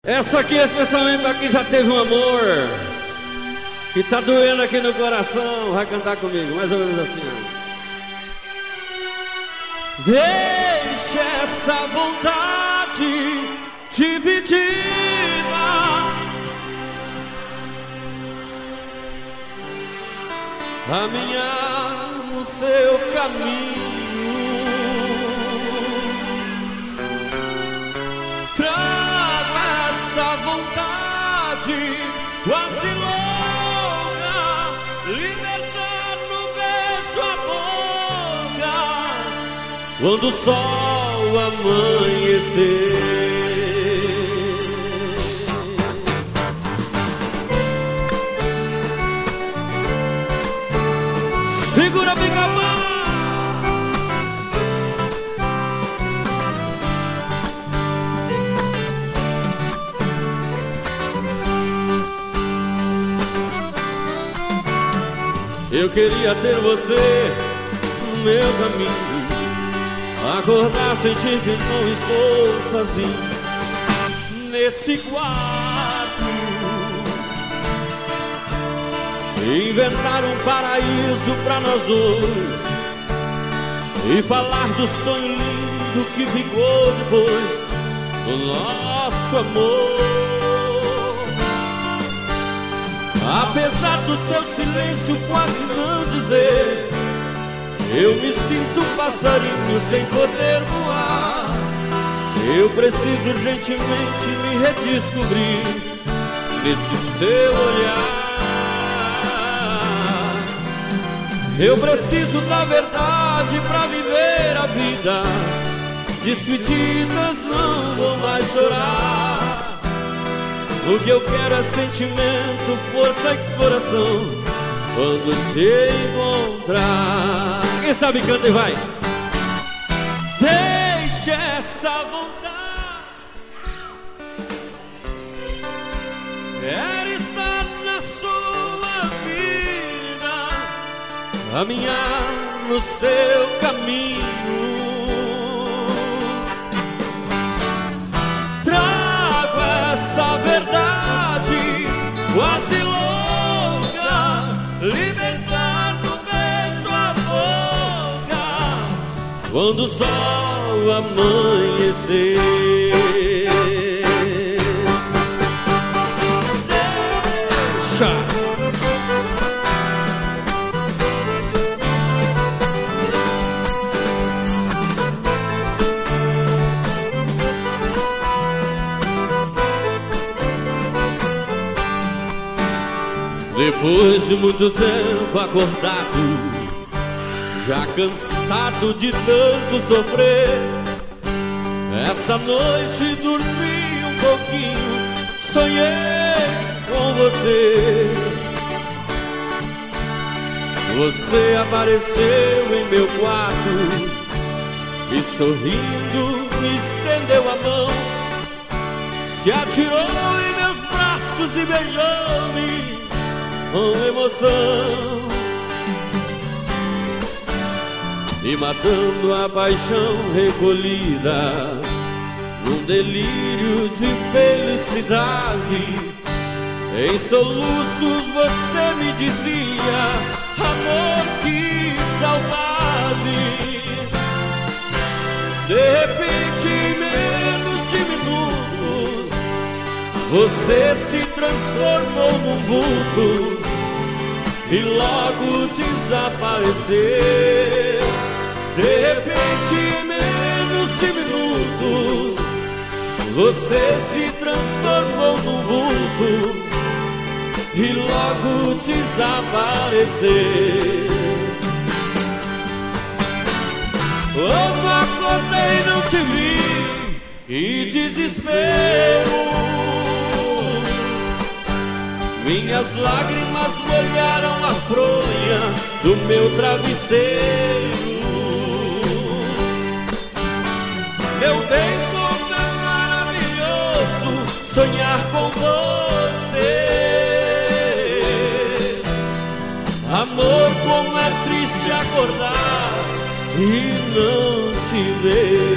Essa aqui é especialmente pra quem já teve um amor que tá doendo aqui no coração. Vai cantar comigo, mais ou menos assim, ó. Deixa essa vontade dividida, caminhar no seu caminho. Traga essa vontade quase louca, libertar no beijo a boca, quando o sol amanhecer. Segura bem a mão. Eu queria ter você no meu caminho, acordar, sentir que não estou sozinho nesse quarto, inventar um paraíso pra nós dois e falar do sonho lindo que ficou depois do nosso amor. Apesar do seu silêncio quase não dizer, eu me sinto passarinho sem poder voar. Eu preciso urgentemente me redescobrir nesse seu olhar. Eu preciso da verdade pra viver a vida. Despedidas não vou mais chorar. O que eu quero é sentimento, força e coração quando te encontrar. Quem sabe canta e vai. Deixa essa vontade, quero estar na sua vida, caminhar no seu caminho. Essa verdade quase louca, libertar no peito a boca, quando o sol amanhecer. Deixa. Depois de muito tempo acordado, já cansado de tanto sofrer, essa noite dormi um pouquinho, sonhei com você. Você apareceu em meu quarto e sorrindo me estendeu a mão, se atirou em meus braços e beijou-me com emoção, e matando a paixão recolhida num delírio de felicidade, em soluços você me dizia: amor, que saudade. De repente, em menos de minutos, você se transformou num vulto e logo desapareceu. De repente, em menos de minutos, você se transformou num vulto e logo desapareceu. Quando acordei não te vi, que desespero. Minhas lágrimas molharam a fronha do meu travesseiro. Meu bem, como é maravilhoso sonhar com você. Amor, como é triste acordar e não te ver.